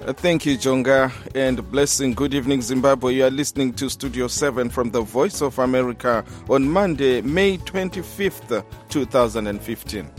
Thank you, Jonga, and blessing. Good evening, Zimbabwe. You are listening to Studio 7 from the Voice of America on Monday, May 25th, 2015.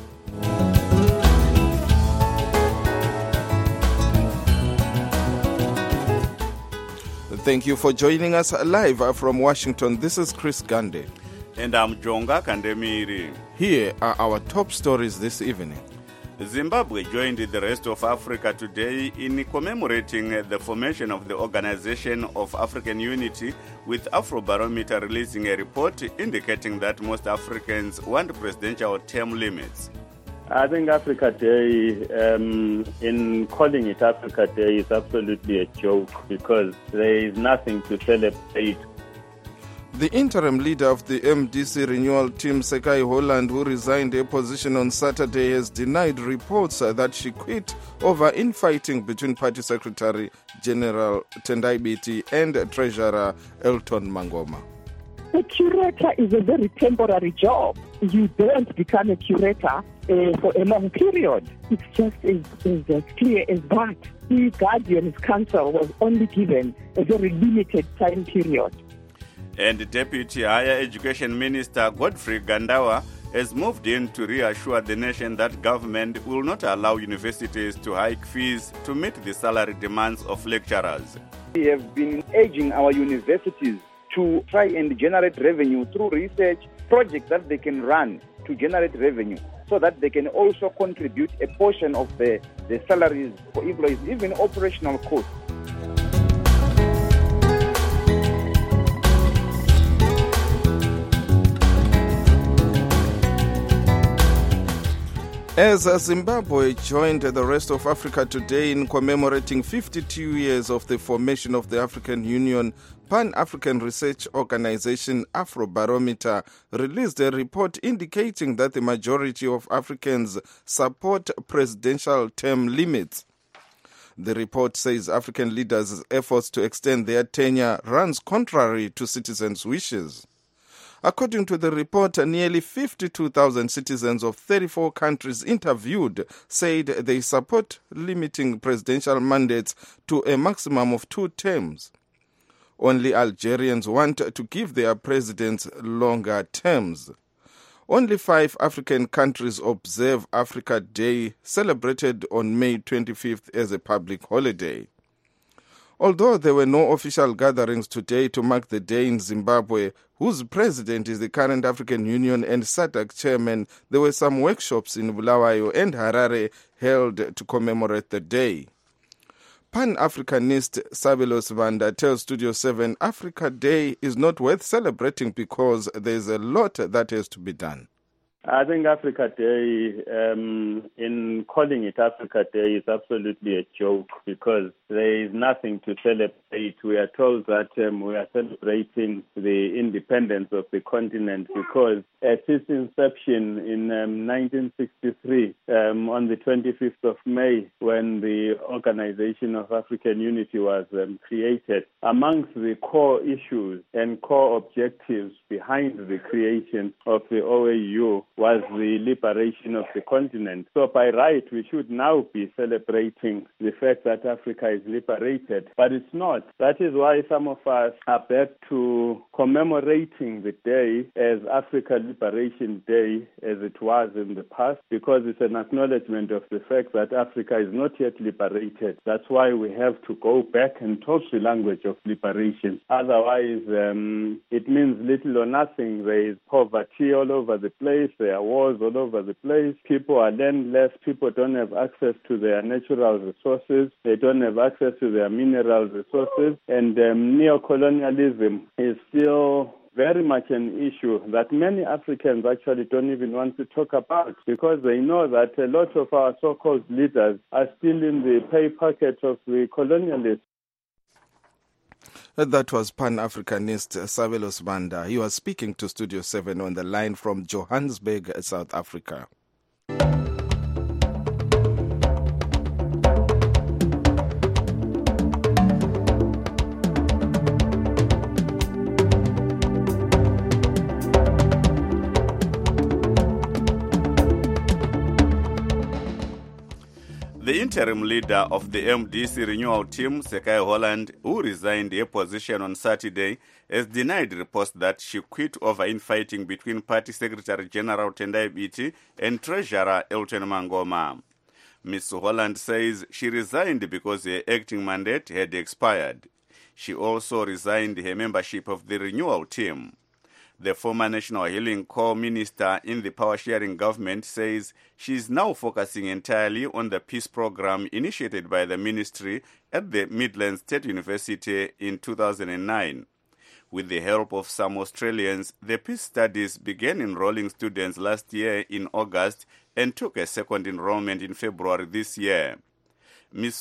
Thank you for joining us live from Washington. This is Chris Gande. And I'm Jonga Kandemiri. Here are our top stories this evening. Zimbabwe joined the rest of Africa today in commemorating the formation of the Organization of African Unity, with Afrobarometer releasing a report indicating that most Africans want presidential term limits. I think Africa Day, in calling it Africa Day, is absolutely a joke because there is nothing to celebrate. The interim leader of the MDC renewal team, Sekai Holland, who resigned her position on Saturday, has denied reports that she quit over infighting between Party Secretary General Tendai Biti and Treasurer Elton Mangoma. A curator is a very temporary job. You don't become a curator for a long period. It's just as clear as that. The Guardian's counsel was only given a very limited time period. And Deputy Higher Education Minister Godfrey Gandawa has moved in to reassure the nation that government will not allow universities to hike fees to meet the salary demands of lecturers. We have been urging our universities to try and generate revenue through research projects that they can run to generate revenue, so that they can also contribute a portion of the salaries for employees, even operational costs. As Zimbabwe joined the rest of Africa today in commemorating 52 years of the formation of the African Union, Pan-African Research Organization Afrobarometer released a report indicating that the majority of Africans support presidential term limits. The report says African leaders' efforts to extend their tenure runs contrary to citizens' wishes. According to the report, nearly 52,000 citizens of 34 countries interviewed said they support limiting presidential mandates to a maximum of 2 terms. Only Algerians want to give their presidents longer terms. Only 5 African countries observe Africa Day, celebrated on May 25th as a public holiday. Although there were no official gatherings today to mark the day in Zimbabwe, whose president is the current African Union and SADC chairman, there were some workshops in Bulawayo and Harare held to commemorate the day. Pan-Africanist Sabelos Vanda tells Studio 7 Africa Day is not worth celebrating because there's a lot that has to be done. I think Africa Day, in calling it Africa Day, is absolutely a joke because there is nothing to celebrate. We are told that we are celebrating the independence of the continent because at its inception in 1963, on the 25th of May, when the Organization of African Unity was created, amongst the core issues and core objectives behind the creation of the OAU was the liberation of the continent. So by right, we should now be celebrating the fact that Africa is liberated, but it's not. That is why some of us are back to commemorating the day as Africa Liberation Day as it was in the past, because it's an acknowledgement of the fact that Africa is not yet liberated. That's why we have to go back and talk the language of liberation. Otherwise, it means little or nothing. There is poverty all over the place. There are wars all over the place. People are landless. People don't have access to their natural resources. They don't have access to their mineral resources. And neocolonialism is still very much an issue that many Africans actually don't even want to talk about because they know that a lot of our so-called leaders are still in the pay packet of the colonialists. That was Pan-Africanist Sabelos Banda. He was speaking to Studio 7 on the line from Johannesburg, South Africa. The interim leader of the MDC renewal team, Sekai Holland, who resigned her position on Saturday, has denied reports that she quit over infighting between Party Secretary General Tendai Biti and Treasurer Elton Mangoma. Ms. Holland says she resigned because her acting mandate had expired. She also resigned her membership of the renewal team. The former National Healing Corps minister in the power-sharing government says she is now focusing entirely on the peace program initiated by the ministry at the Midlands State University in 2009. With the help of some Australians, the peace studies began enrolling students last year in August and took a second enrollment in February this year. Ms.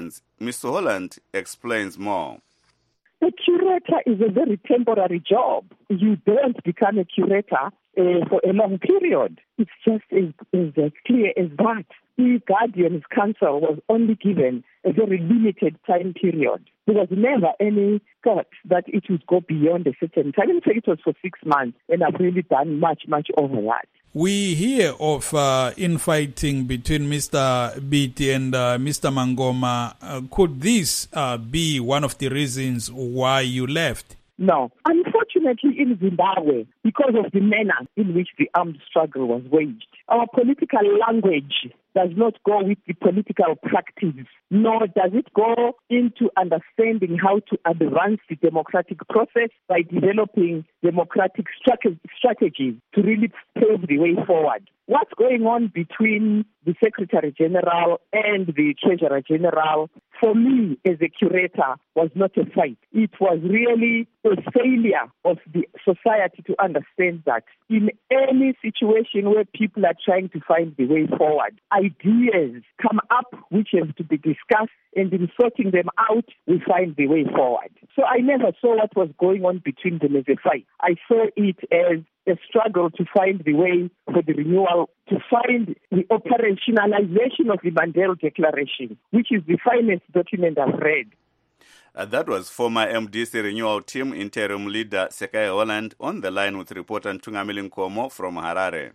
Holland explains more. A curator is a very temporary job. You don't become a curator for a long period. It's just as clear as that. The Guardian's Council was only given a very limited time period. There was never any thought that it would go beyond a certain time. In fact, it was for 6 months, and I've really done much over that. We hear of infighting between Mr. Biti and Mr. Mangoma. Could this be one of the reasons why you left? No. Unfortunately, in Zimbabwe, because of the manner in which the armed struggle was waged, our political language does not go with the political practice, nor does it go into understanding how to advance the democratic process by developing democratic strategies to really pave the way forward. What's going on between the Secretary General and the Treasurer General, for me as a curator, was not a fight. It was really a failure of the society to understand that in any situation where people are trying to find the way forward, ideas come up which have to be discussed, and in sorting them out, we find the way forward. So I never saw what was going on between them as a fight. I saw it as a struggle to find the way for the renewal, to find the operationalization of the Mandela Declaration, which is the finest document I've read. That was former MDC renewal team interim leader Sekai Holland on the line with reporter Ntungamili Nkomo from Harare.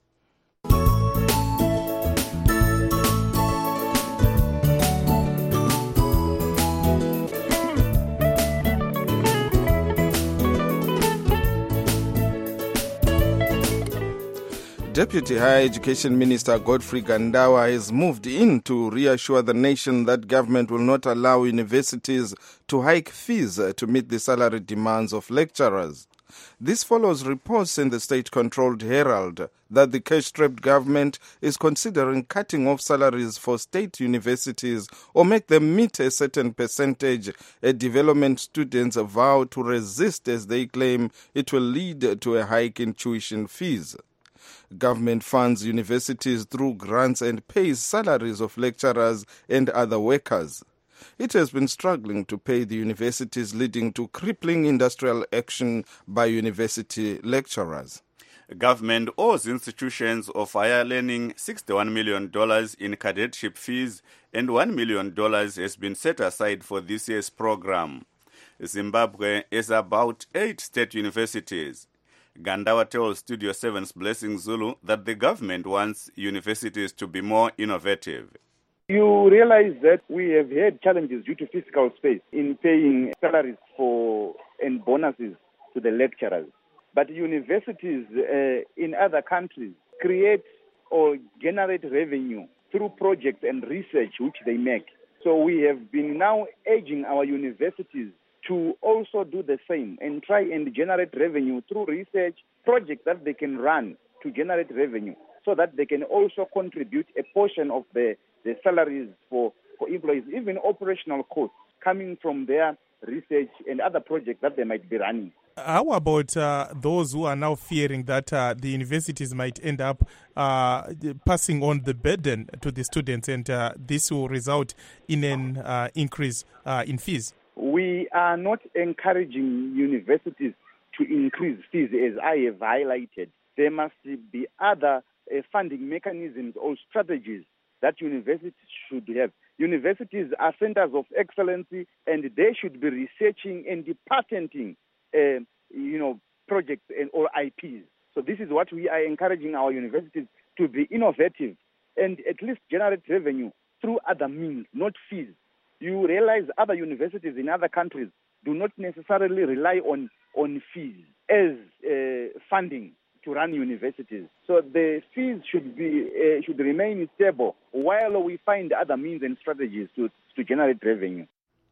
Deputy Higher Education Minister Godfrey Gandawa has moved in to reassure the nation that government will not allow universities to hike fees to meet the salary demands of lecturers. This follows reports in the state-controlled Herald that the cash-strapped government is considering cutting off salaries for state universities or make them meet a certain percentage. Development students vow to resist as they claim it will lead to a hike in tuition fees. Government funds universities through grants and pays salaries of lecturers and other workers. It has been struggling to pay the universities, leading to crippling industrial action by university lecturers. Government owes institutions of higher learning $61 million in cadetship fees, and $1 million has been set aside for this year's program. Zimbabwe has about 8 state universities. Gandawa tells Studio 7's Blessing Zulu that the government wants universities to be more innovative. You realize that we have had challenges due to fiscal space in paying salaries and bonuses to the lecturers. But universities in other countries create or generate revenue through projects and research which they make. So we have been now urging our universities to also do the same and try and generate revenue through research projects that they can run to generate revenue so that they can also contribute a portion of the salaries for employees, even operational costs coming from their research and other projects that they might be running. How about those who are now fearing that the universities might end up passing on the burden to the students and this will result in an increase in fees? We are not encouraging universities to increase fees, as I have highlighted. There must be other funding mechanisms or strategies that universities should have. Universities are centers of excellence, and they should be researching and patenting, projects or IPs. So this is what we are encouraging our universities to be innovative and at least generate revenue through other means, not fees. You realize other universities in other countries do not necessarily rely on fees as funding to run universities. So the fees should remain stable while we find other means and strategies to generate revenue.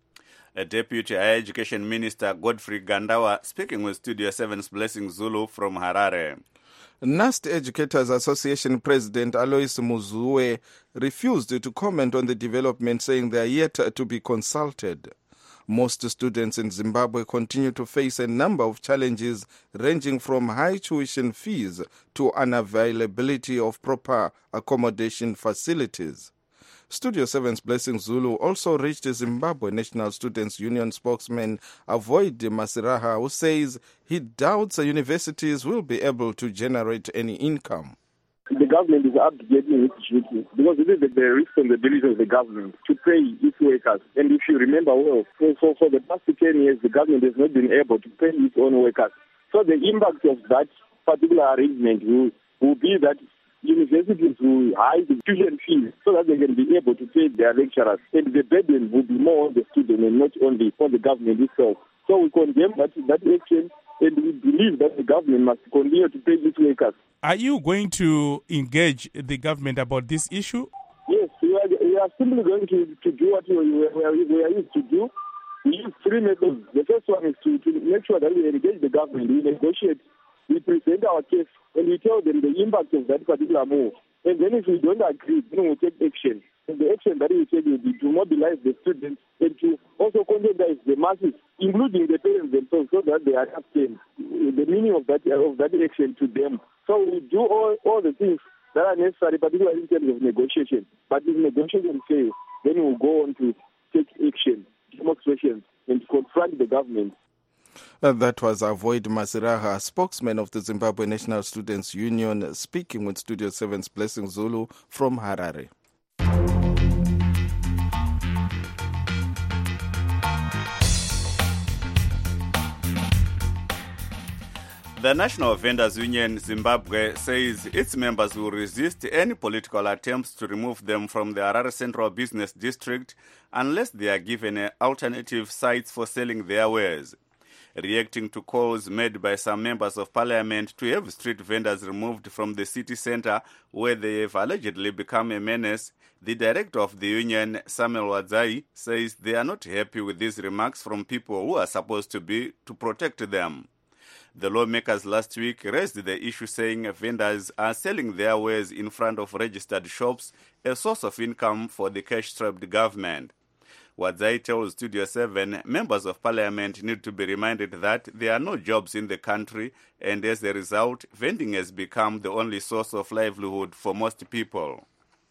Deputy Higher Education Minister Godfrey Gandawa speaking with Studio 7's Blessing Zulu from Harare. NUST Educators Association President Alois Muzue refused to comment on the development, saying they are yet to be consulted. Most students in Zimbabwe continue to face a number of challenges ranging from high tuition fees to unavailability of proper accommodation facilities. Studio 7's Blessing Zulu also reached the Zimbabwe National Students Union spokesman Avoid Masiraha, who says he doubts universities will be able to generate any income. The government is abdicating its duty because it is the responsibility of the government to pay its workers. And if you remember well, for the past 10 years, the government has not been able to pay its own workers. So the impact of that particular arrangement will be that universities will hide the tuition fees so that they can be able to pay their lecturers. And the burden will be more on the student and not only on the government itself. So we condemn that action, and we believe that the government must continue to pay its workers. Are you going to engage the government about this issue? Yes, we are simply going to do what we are used to do. We use three methods. The first one is to make sure that we engage the government, we negotiate, we present our case, and we tell them the impact of that particular move. And then if we don't agree, then we'll take action. And the action that we take will be to mobilize the students and to also conscientize the masses, including the parents themselves, so that they understand the meaning of that action to them. So we do all the things that are necessary, particularly in terms of negotiation. But if negotiation fails, then we'll go on to take action, demonstrations, and to confront the government. That was Avoid Masiraha, spokesman of the Zimbabwe National Students Union, speaking with Studio 7's Blessing Zulu from Harare. The National Vendors Union Zimbabwe says its members will resist any political attempts to remove them from the Harare Central Business District unless they are given alternative sites for selling their wares. Reacting to calls made by some members of parliament to have street vendors removed from the city centre where they have allegedly become a menace, the director of the union, Samuel Wadzai, says they are not happy with these remarks from people who are supposed to protect them. The lawmakers last week raised the issue, saying vendors are selling their wares in front of registered shops, a source of income for the cash-strapped government. Wadzai tells Studio 7 members of parliament need to be reminded that there are no jobs in the country, and as a result, vending has become the only source of livelihood for most people.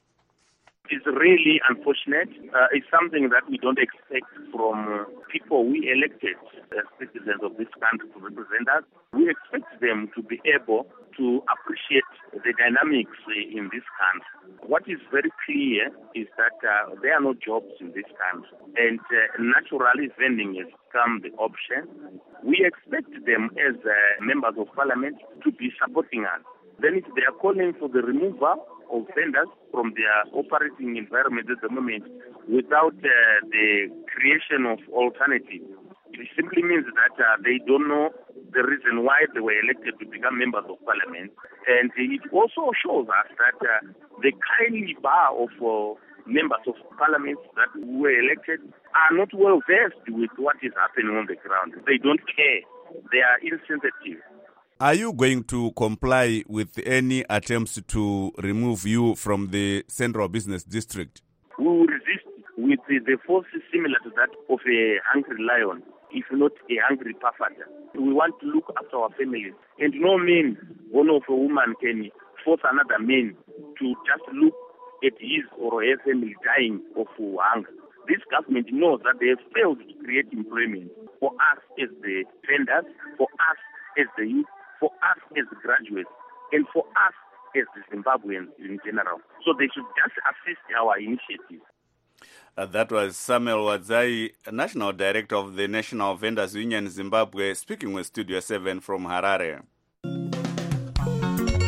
It's really unfortunate. It's something that we don't expect from people we elected as citizens of this country to represent us. We expect them to be able to appreciate the dynamics in this country. What is very clear is that there are no jobs in this country, and naturally vending has become the option. We expect them as members of parliament to be supporting us. Then if they are calling for the removal of vendors from their operating environment at the moment without the creation of alternatives, it simply means that they don't know the reason why they were elected to become members of parliament. And it also shows us that the caliber of members of parliament that were elected are not well versed with what is happening on the ground. They don't care. They are insensitive. Are you going to comply with any attempts to remove you from the Central Business District? We will resist with the force similar to that of a hungry lion, if not a hungry buffalo. We want to look after our families. And no man, one of a woman can force another man to just look at his or her family dying of hunger. This government knows that they have failed to create employment for us as the vendors, for us as the youth, for us as graduates, and for us as the Zimbabweans in general. So they should just assist our initiative. That was Samuel Wadzai, National Director of the National Vendors Union Zimbabwe, speaking with Studio 7 from Harare.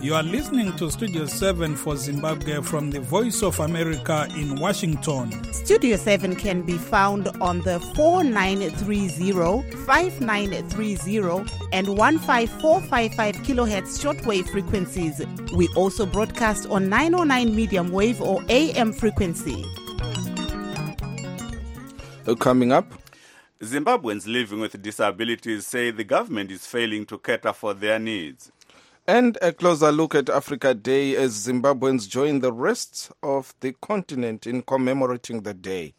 You are listening to Studio 7 for Zimbabwe from the Voice of America in Washington. Studio 7 can be found on the 4930, 5930 and 15455 kilohertz shortwave frequencies. We also broadcast on 909 medium wave or AM frequency. Coming up, Zimbabweans living with disabilities say the government is failing to cater for their needs. and a closer look at Africa Day as Zimbabweans join the rest of the continent in commemorating the day.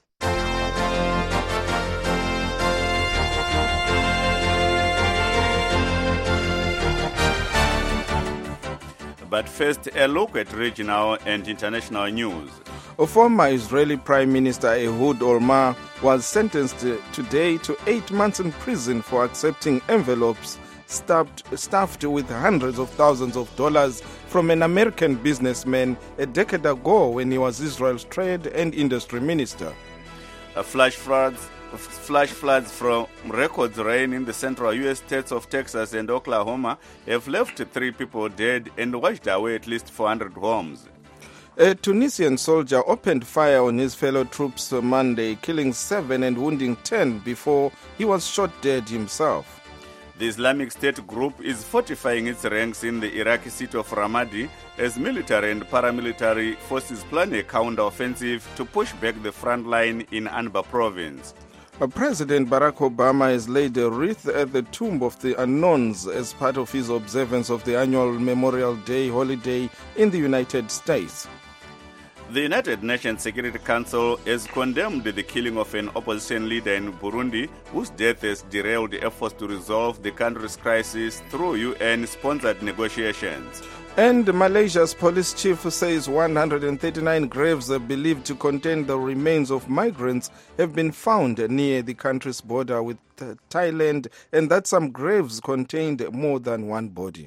But first, a look at regional and international news. A former Israeli Prime Minister Ehud Olmert was sentenced today to 8 months in prison for accepting envelopes stuffed with hundreds of thousands of dollars from an American businessman a decade ago when he was Israel's trade and industry minister. Flash floods from record rain in the central U.S. states of Texas and Oklahoma have left 3 people dead and washed away at least 400 homes. A Tunisian soldier opened fire on his fellow troops Monday, killing 7 and wounding 10 before he was shot dead himself. The Islamic State group is fortifying its ranks in the Iraqi city of Ramadi as military and paramilitary forces plan a counter-offensive to push back the front line in Anbar province. President Barack Obama has laid a wreath at the Tomb of the Unknowns as part of his observance of the annual Memorial Day holiday in the United States. The United Nations Security Council has condemned the killing of an opposition leader in Burundi, whose death has derailed efforts to resolve the country's crisis through UN-sponsored negotiations. And Malaysia's police chief says 139 graves believed to contain the remains of migrants have been found near the country's border with Thailand, and that some graves contained more than one body.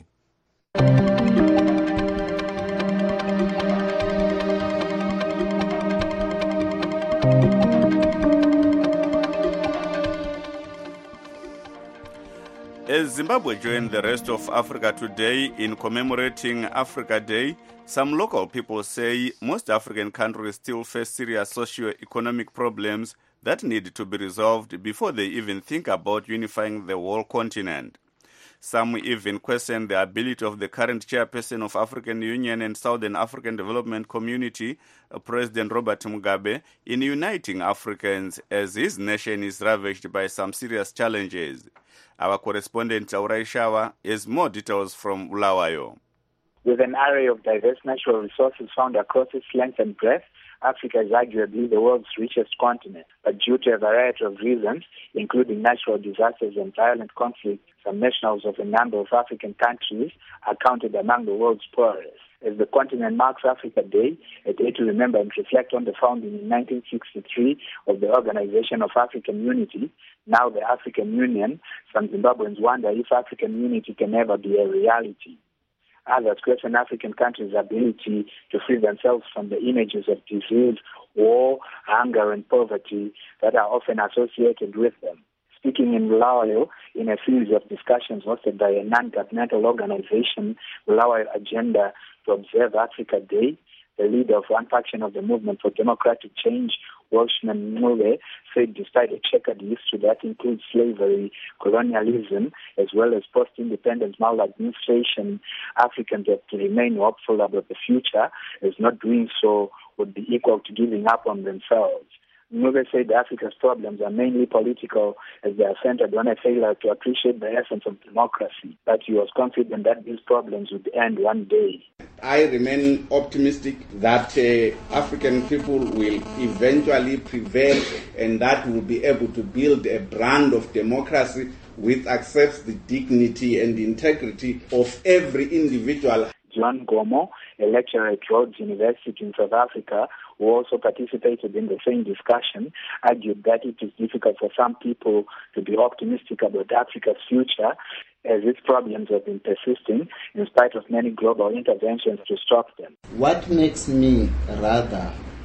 As Zimbabwe joined the rest of Africa today in commemorating Africa Day, some local people say most African countries still face serious socio-economic problems that need to be resolved before they even think about unifying the whole continent. Some even question the ability of the current chairperson of African Union and Southern African Development Community, President Robert Mugabe, in uniting Africans as his nation is ravaged by some serious challenges. Our correspondent Aurai Shawa has more details from Bulawayo. With an array of diverse natural resources found across its length and breadth, Africa is arguably the world's richest continent. But due to a variety of reasons, including natural disasters and violent conflict, some nationals of a number of African countries are counted among the world's poorest. As the continent marks Africa Day, a day to remember and reflect on the founding in 1963 of the Organization of African Unity, now the African Union, some Zimbabweans wonder if African unity can ever be a reality. Others question African countries' ability to free themselves from the images of disease, war, hunger, and poverty that are often associated with them. Speaking in Bulawayo, in a series of discussions hosted by a non-governmental organization, Bulawayo Agenda to Observe Africa Day, the leader of one faction of the Movement for Democratic Change, Welshman Mule, said despite a checkered history that includes slavery, colonialism, as well as post-independence maladministration, Africans have to remain hopeful about the future, as not doing so would be equal to giving up on themselves. Mube said Africa's problems are mainly political, as they are centered on a failure to appreciate the essence of democracy, but he was confident that these problems would end one day. I remain optimistic that African people will eventually prevail and that we'll be able to build a brand of democracy which accepts the dignity and integrity of every individual. John Gomo, a lecturer at Rhodes University in South Africa, who also participated in the same discussion, argued that it is difficult for some people to be optimistic about Africa's future, as its problems have been persisting in spite of many global interventions to stop them. What makes me rather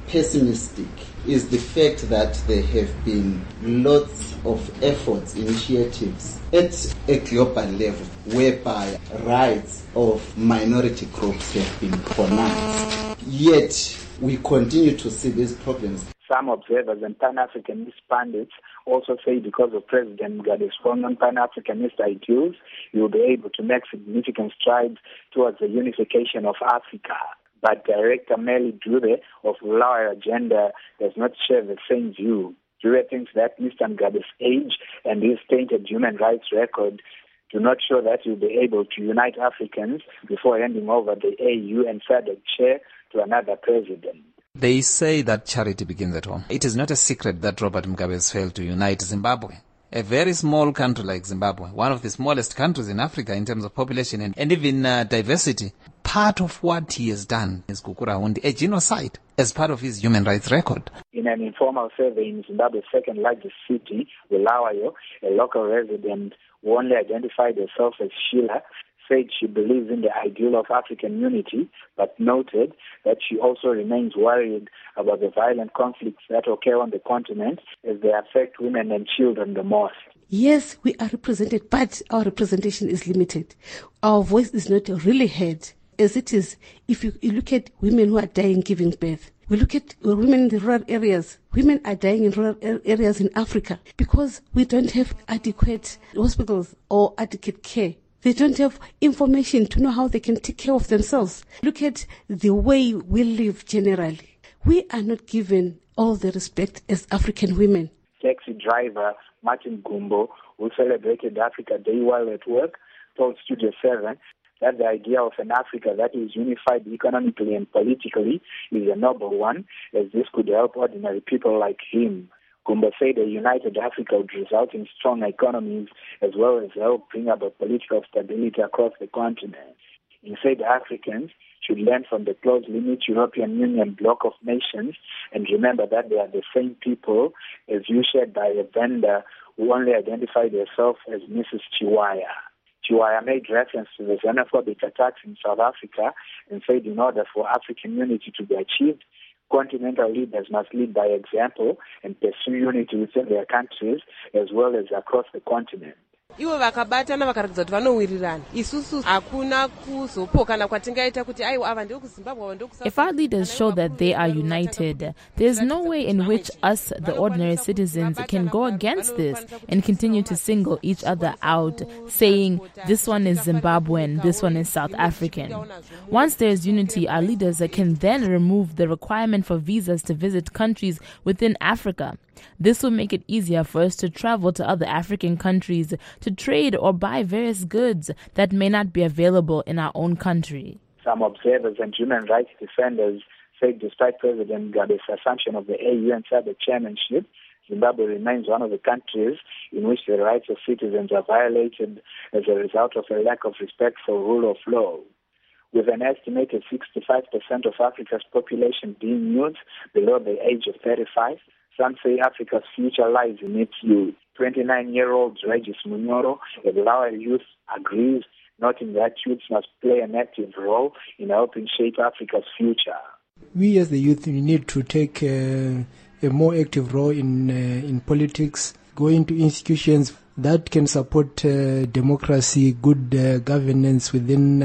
pessimistic is the fact that there have been lots of efforts, initiatives at a global level whereby rights of minority groups have been pronounced. Yet we continue to see these problems. Some observers and Pan-Africanist pundits also say because of President Mugabe's well-known Pan-Africanist ideals, he will be able to make significant strides towards the unification of Africa. But Director Melly Dube of Lower Agenda does not share the same view. Dube thinks that Mr. Mugabe's age and his tainted human rights record do not show that he will be able to unite Africans before handing over the AU and SADC chair to another president. They say that charity begins at home. It is not a secret that Robert Mugabe has failed to unite Zimbabwe. A very small country like Zimbabwe, one of the smallest countries in Africa in terms of population and even diversity. Part of what he has done is Kukurahundi, a genocide, as part of his human rights record. In an informal survey in Zimbabwe's second largest city, Bulawayo, a local resident who only identified herself as Sheila, said she believes in the ideal of African unity, but noted that she also remains worried about the violent conflicts that occur on the continent as they affect women and children the most. Yes, we are represented, but our representation is limited. Our voice is not really heard. As it is, if you look at women who are dying giving birth, we look at women in the rural areas. Women are dying in rural areas in Africa because we don't have adequate hospitals or adequate care. They don't have information to know how they can take care of themselves. Look at the way we live generally. We are not given all the respect as African women. Taxi driver Martin Gumbo, who celebrated Africa Day while at work, told Studio 7 that the idea of an Africa that is unified economically and politically is a noble one, as this could help ordinary people like him. Gumbo said a united Africa would result in strong economies as well as help bring about political stability across the continent. He said Africans should learn from the close-limit European Union bloc of nations and remember that they are the same people as you shared by a vendor who only identified herself as Mrs. Chiwaya. Chiwaya made reference to the xenophobic attacks in South Africa and said in order for African unity to be achieved, continental leaders must lead by example and pursue unity within their countries as well as across the continent. Ivo vakabatana vakaratidza kuti vanowirirana isusu hakuna kuzopoka kwatingaita kuti aiwa ava ndiri kuZimbabwe ava ndiri kuSouth. If our leaders show that they are united, there's no way in which us, the ordinary citizens, can go against this and continue to single each other out, saying this one is Zimbabwean, this one is South African. Once there's unity, our leaders can then remove the requirement for visas to visit countries within Africa. This will make it easier for us to travel to other African countries to trade or buy various goods that may not be available in our own country. Some observers and human rights defenders say despite President Mugabe's assumption of the AU and SADC chairmanship, Zimbabwe remains one of the countries in which the rights of citizens are violated as a result of a lack of respect for rule of law. With an estimated 65% of Africa's population being youth below the age of 35, some say Africa's future lies in its youth. 29-year-old Regis Munyoro, a Lower youth, agrees, noting that youths must play an active role in helping shape Africa's future. We as the youth, we need to take a more active role in politics, go into institutions that can support democracy, good governance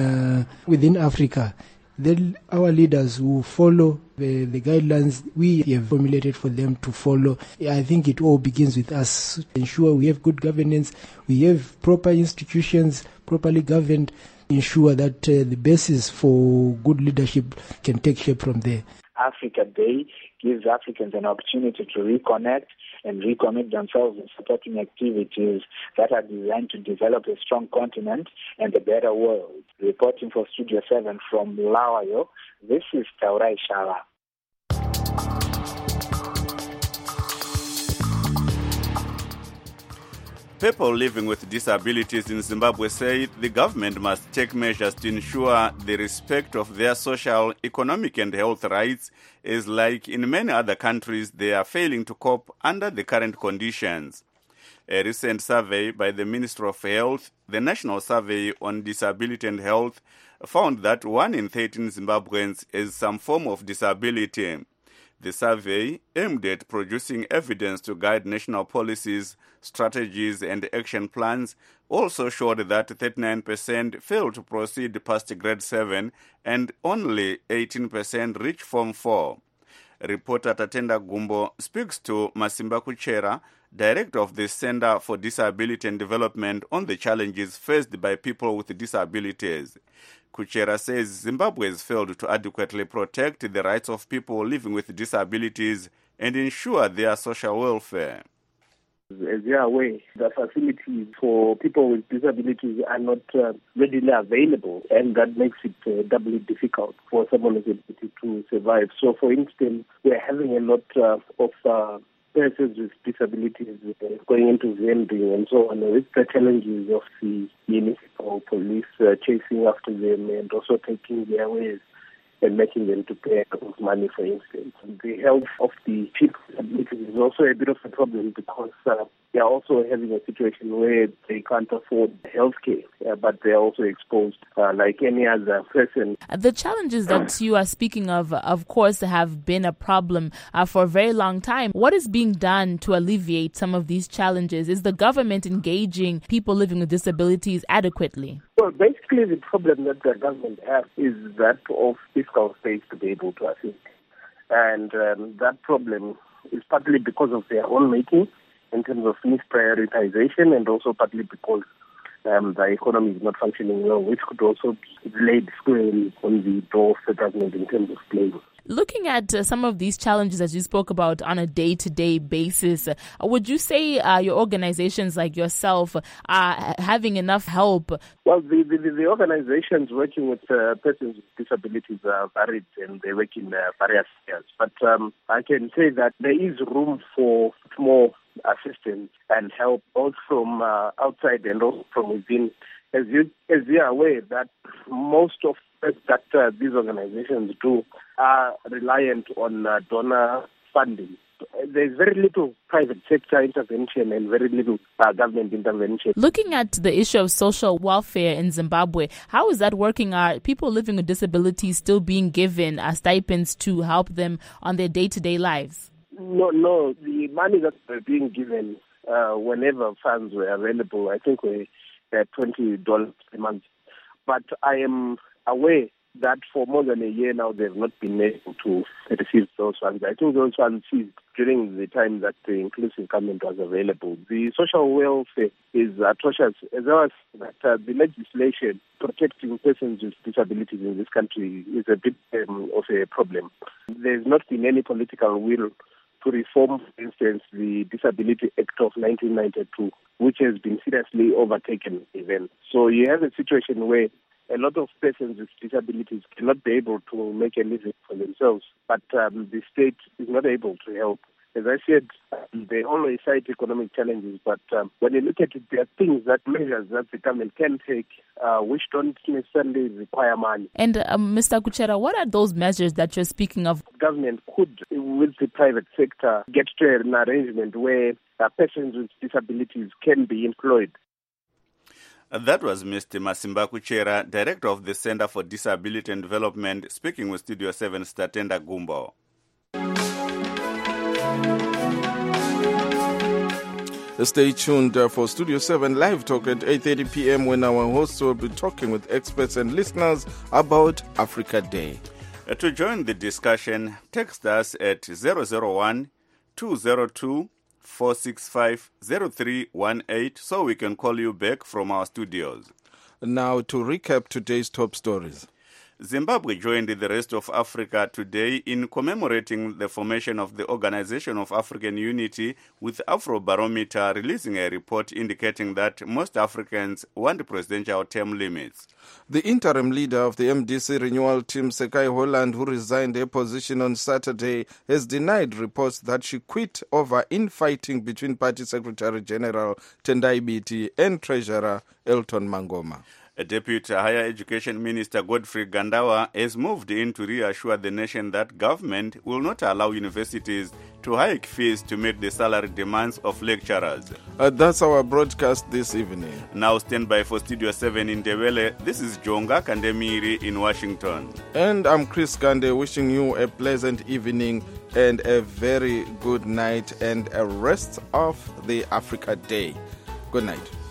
within Africa. Then our leaders will follow the guidelines we have formulated for them to follow. I think it all begins with us. Ensure we have good governance, we have proper institutions, properly governed, ensure that the basis for good leadership can take shape from there. Africa Day gives Africans an opportunity to reconnect and recommit themselves in supporting activities that are designed to develop a strong continent and a better world. Reporting for Studio 7 from Bulawayo, this is Taurai Shala. People living with disabilities in Zimbabwe say the government must take measures to ensure the respect of their social, economic and health rights, as like in many other countries, they are failing to cope under the current conditions. A recent survey by the Ministry of Health, the National Survey on Disability and Health, found that 1 in 13 Zimbabweans has some form of disability. The survey, aimed at producing evidence to guide national policies, strategies and action plans, also showed that 39% failed to proceed past grade 7 and only 18% reached Form 4. Reporter Tatenda Gumbo speaks to Masimba Kuchera, Director of the Center for Disability and Development, on the challenges faced by people with disabilities. Kuchera says Zimbabwe has failed to adequately protect the rights of people living with disabilities and ensure their social welfare. As you are aware, the facilities for people with disabilities are not readily available, and that makes it doubly difficult for someone with disability to survive. So, for instance, we're having a lot of persons with disabilities going into vending and so on, with the challenges of the municipal police chasing after them and also taking their ways and making them to pay a lot of money, for instance. The health of the people with disabilities is also a bit of a problem because they are also having a situation where they can't afford health care, but they are also exposed like any other person. The challenges that you are speaking of course, have been a problem for a very long time. What is being done to alleviate some of these challenges? Is the government engaging people living with disabilities adequately? Well, basically the problem that the government has is that of fiscal space to be able to assist. And that problem is partly because of their own making in terms of misprioritization, and also partly because the economy is not functioning well, which could also be laid squarely on the door of the government in terms of playing. Looking at some of these challenges as you spoke about on a day-to-day basis, would you say your organizations like yourself are having enough help? Well, the organizations working with persons with disabilities are varied, and they work in various areas. But I can say that there is room for more assistance and help, both from outside and also from within. As you are aware, that most of that these organizations do are reliant on donor funding. There's very little private sector intervention and very little government intervention. Looking at the issue of social welfare in Zimbabwe, how is that working? Are people living with disabilities still being given stipends to help them on their day-to-day lives? No. The money that were being given whenever funds were available, I think were $20 a month. But I am aware that for more than a year now, they've not been able to receive those funds. I think those funds ceased during the time that the inclusive government was available. The social welfare is atrocious, as well as that the legislation protecting persons with disabilities in this country is a bit of a problem. There's not been any political will to reform, for instance, the Disability Act of 1992, which has been seriously overtaken even. So you have a situation where a lot of persons with disabilities cannot be able to make a living for themselves, but the state is not able to help. As I said, they always cite economic challenges, but when you look at it, there are things, measures that the government can take which don't necessarily require money. And Mr. Kuchera, what are those measures that you're speaking of? Government could, with the private sector, get to an arrangement where persons with disabilities can be employed. That was Mr. Masimba Kuchera, Director of the Center for Disability and Development, speaking with Studio 7's Tatenda Gumbo. Stay tuned for Studio 7 Live Talk at 8:30 p.m. when our hosts will be talking with experts and listeners about Africa Day. To join the discussion, text us at 001 202 465-0318 so we can call you back from our studios. Now to recap today's top stories. Zimbabwe joined the rest of Africa today in commemorating the formation of the Organization of African Unity, with Afrobarometer releasing a report indicating that most Africans want presidential term limits. The interim leader of the MDC renewal team, Sekai Holland, who resigned her position on Saturday, has denied reports that she quit over infighting between Party Secretary General Tendai Biti and Treasurer Elton Mangoma. A Deputy Higher Education Minister, Godfrey Gandawa, has moved in to reassure the nation that government will not allow universities to hike fees to meet the salary demands of lecturers. That's our broadcast this evening. Now stand by for Studio 7 in Ndebele. This is Jonga Kandemiri in Washington. And I'm Chris Kande, wishing you a pleasant evening and a very good night and a rest of the Africa Day. Good night.